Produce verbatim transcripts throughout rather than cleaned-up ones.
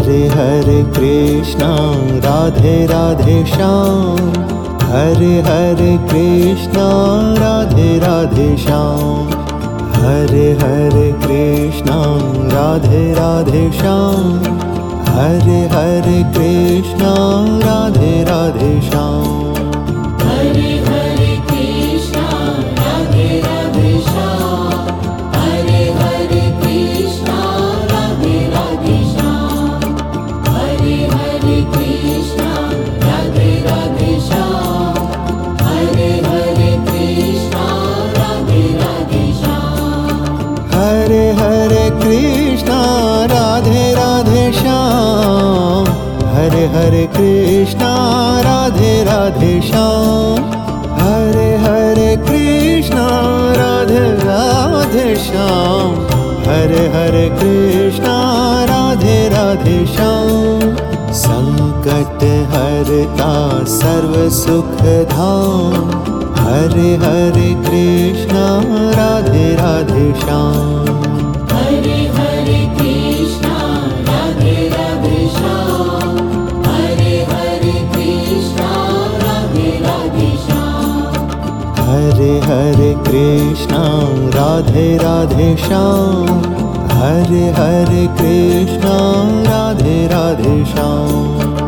हरे हरे कृष्णा राधे राधे श्याम, हरे हरे कृष्णा राधे राधे श्याम, हरे हरे कृष्णा राधे राधे श्याम, हरे हरे कृष्णा राधे राधे श्याम। हरे हरे कृष्णा राधे राधे श्याम, हरे हरे कृष्णा राधे राधे श्याम, हरे हरे कृष्णा राधे राधे श्याम, हरे हरे कृष्णा राधे राधे श्याम। हरे हरे कृष्णा राधे राधे श्याम, हरे हरे कृष्णा राधे राधे श्याम, हरे हरे कृष्णा राधे राधे श्याम, हरे हरे कृष्णा राधे राधे श्याम। संकट हरता सर्व सुख धाम, हरे हरे कृष्णा राधे राधे श्याम। हरे हरे कृष्णा राधे राधे श्याम, हरे हरे कृष्णा राधे राधे श्याम, हरे हरे कृष्णा राधे राधे श्याम, हरे हरे कृष्णा राधे राधे श्याम।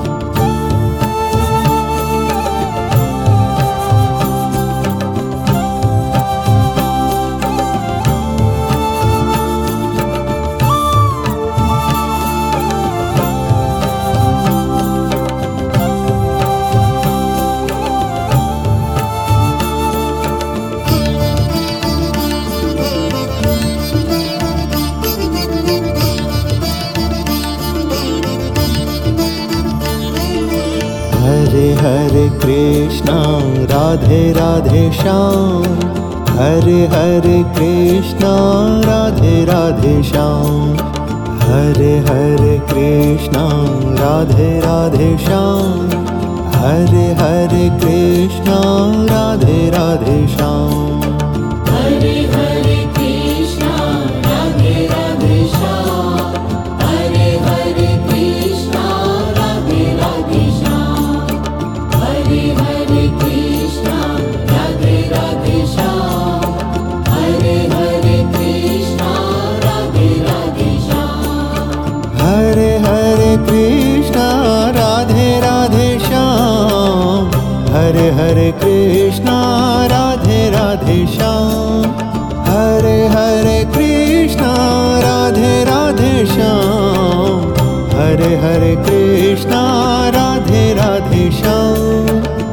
हरे हरे कृष्णा राधे राधे श्याम, हरे हरे कृष्णा राधे राधे श्याम, हरे हरे कृष्णा राधे राधे श्याम, हरे हरे कृष्णा राधे राधे श्याम। हरे हरे कृष्णा राधे राधे श्याम, हरे हरे कृष्णा राधे राधे श्याम, हरे हरे कृष्णा राधे राधे श्याम, हरे हरे कृष्णा राधे राधे श्याम। हरे हरे कृष्णा राधे राधे श्याम, हरे हरे कृष्णा राधे राधे श्याम, हरे हरे कृष्णा राधे राधे श्याम, हरे हरे कृष्णा राधे राधे श्याम।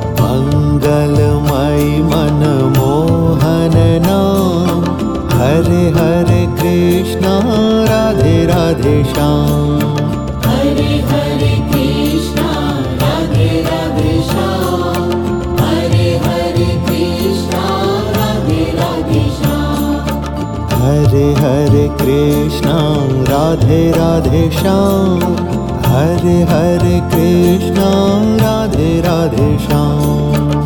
मंगलमय मनमोहन नाम, हरे हरे कृष्णा राधे राधे श्याम। हरे हरे कृष्णा राधे राधे श्याम, हरे हरे कृष्णा राधे राधे श्याम, हरे हरे कृष्णा राधे राधे श्याम, हरे हरे कृष्णा राधे राधे श्याम।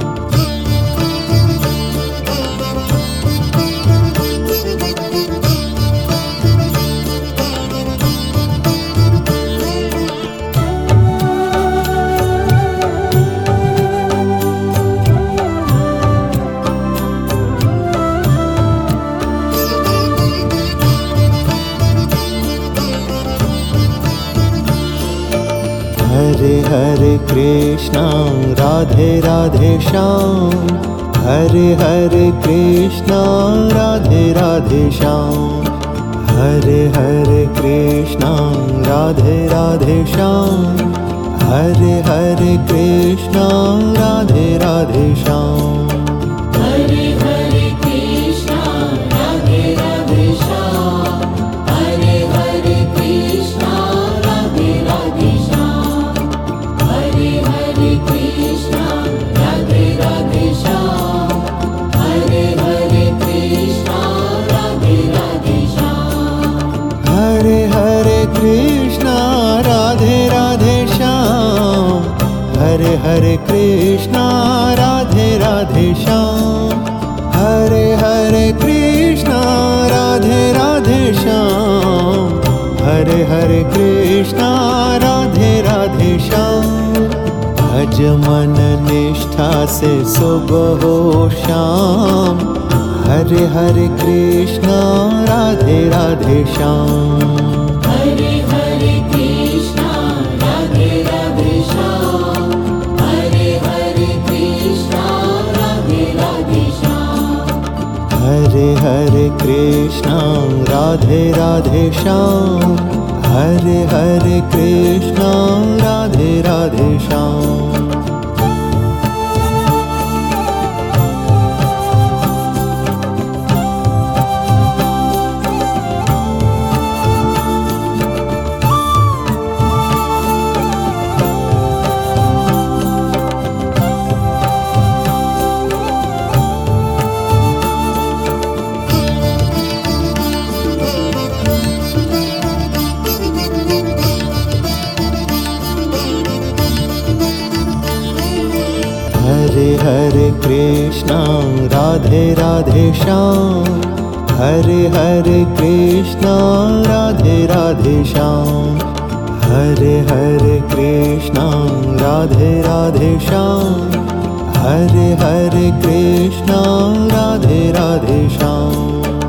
हरे हरे कृष्णा राधे राधे श्याम, हरे हरे कृष्णा राधे राधे श्याम, हरे हरे कृष्णा राधे राधे श्याम, हरे हरे कृष्णा राधे राधे श्याम। हरे हरे कृष्णा राधे राधे श्याम, हरे हरे कृष्णा राधे राधे श्याम, हरे हरे कृष्णा राधे राधे श्याम, हरे हरे कृष्णा राधे राधे श्याम। हरे हरे कृष्णा राधे राधे श्याम, हरे हरे कृष्णा राधे राधे श्याम, हरे हरे कृष्णा राधे राधे श्याम, हरे हरे कृष्णा राधे राधे श्याम। भज मन निष्ठा से सुबह हो शाम, हरे हरे कृष्णा राधे राधे श्याम। हरे हरे कृष्णा राधे राधे श्याम, हरे हरे कृष्णा राधे राधे श्याम। हरे हरे कृष्णा राधे राधे श्याम, हरे हरे कृष्णा राधे राधे श्याम। हरे हरे कृष्णा राधे राधे श्याम, हरे हरे कृष्णा राधे राधे श्याम। हरे हरे कृष्णा राधे राधे श्याम, हरे हरे कृष्णा राधे राधे श्याम।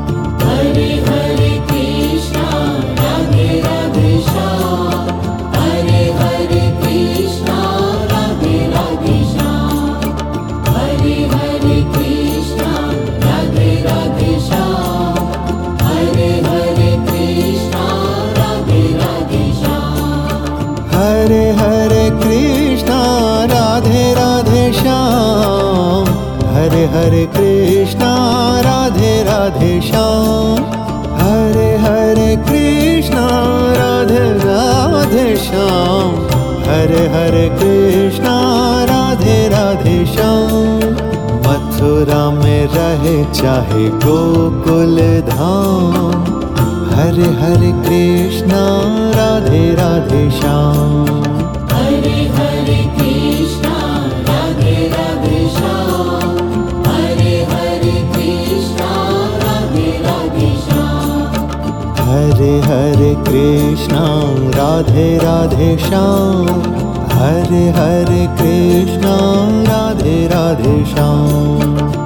हरे हरे कृष्णा राधे राधे श्याम, हरे हरे कृष्णा राधे राधे श्याम। हरे हरे कृष्णा राधे राधे श्याम, हरे हरे कृष्णा राधे राधे श्याम। हरे हरे कृष्णा राधे राधे श्याम, हरे हरे कृष्णा राधे राधे श्याम। हरे हरे कृष्णा राधे राधे श्याम, हरे हरे कृष्णा राधे राधे श्याम। मथुरा में रहे चाहे गोकुल धाम, हरे हरे कृष्णा राधे राधे श्याम। हरे हरे कृष्णा राधे राधे श्याम, हरे हरे कृष्णा राधे राधे श्याम। हरे हरे कृष्णा राधे राधे श्याम, हरे हरे कृष्णा राधे राधे श्याम।